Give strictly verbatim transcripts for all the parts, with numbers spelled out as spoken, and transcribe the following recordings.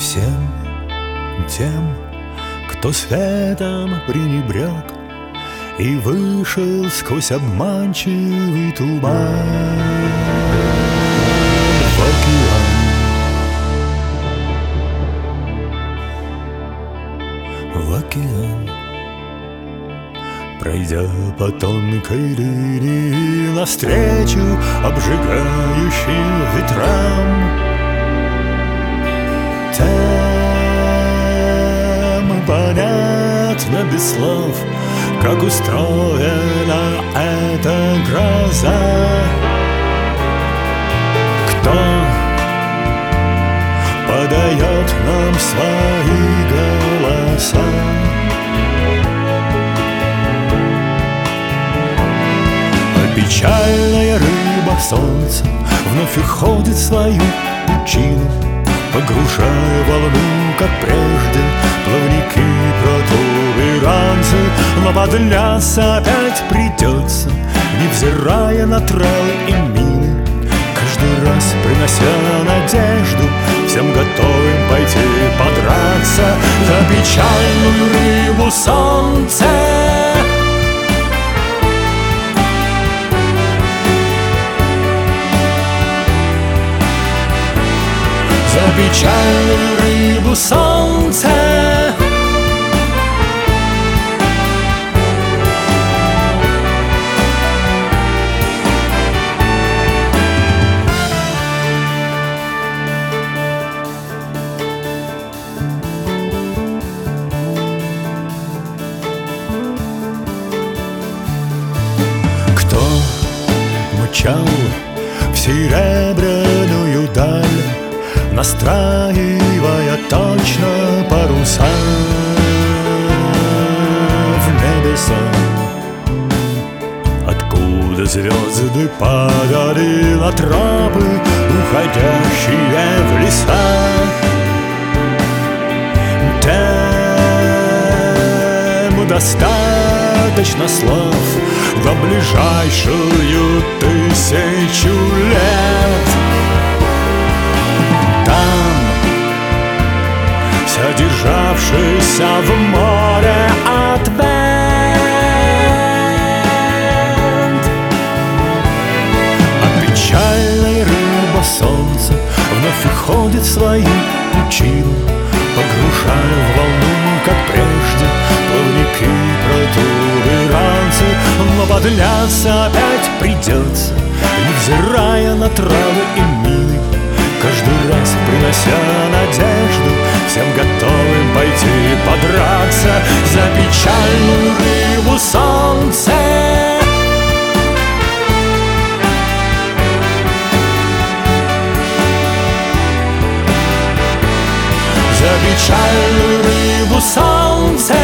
Всем тем, кто светом пренебрег и вышел сквозь обманчивый туман в океан, в океан. Пройдя по тонкой линии навстречу обжигающим ветрам, тем понятно без слов, как устроена эта гроза. Кто подает нам свои голоса? Печальная рыба солнца вновь уходит в свою пучину, погружая волну, как прежде, плавники, протуберанцы. Но подняться опять придется, невзирая на травы и мины, каждый раз принося надежду всем готовым пойти подраться за печальную рыбу солнца. За печальную рыбу солнца. Кто мчал в серебряную даль, настраивая точно паруса в небеса, откуда звезды падали на тропы, уходящие в леса. Тем достаточно слов во ближайшую тысячу лет. Содержавшийся в море ответ. А печальная рыба солнца вновь уходит в свою пучину, погружая в волну, как прежде, плавники, протуберанцы. Но подняться опять придется, невзирая на травы и мины, каждый раз принося надежду всем готовым пойти подраться за печальную рыбу солнца. За печальную рыбу солнца.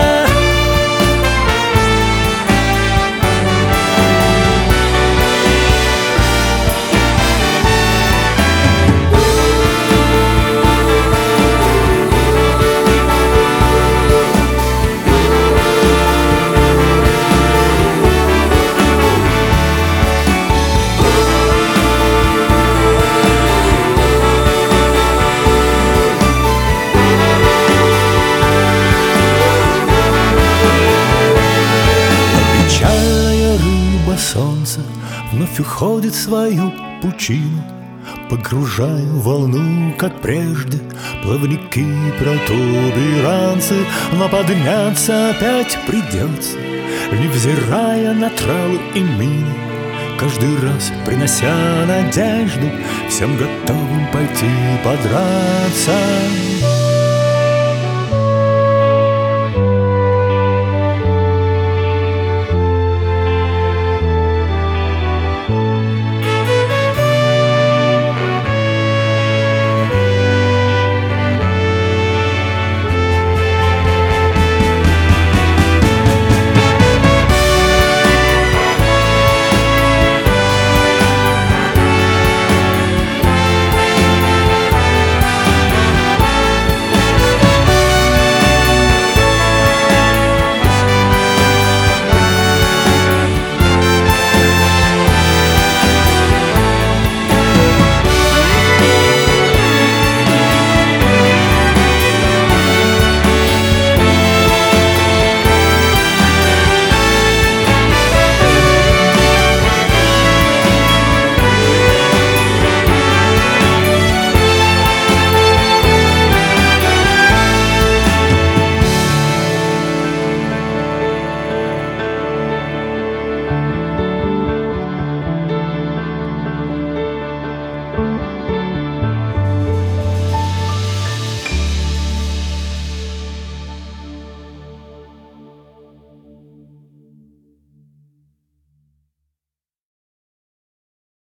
Солнце вновь уходит в свою пучину, погружая в волну, как прежде, плавники, протуберанцы. Но подняться опять придется, невзирая на травы и мины, каждый раз принося надежду всем готовым пойти подраться.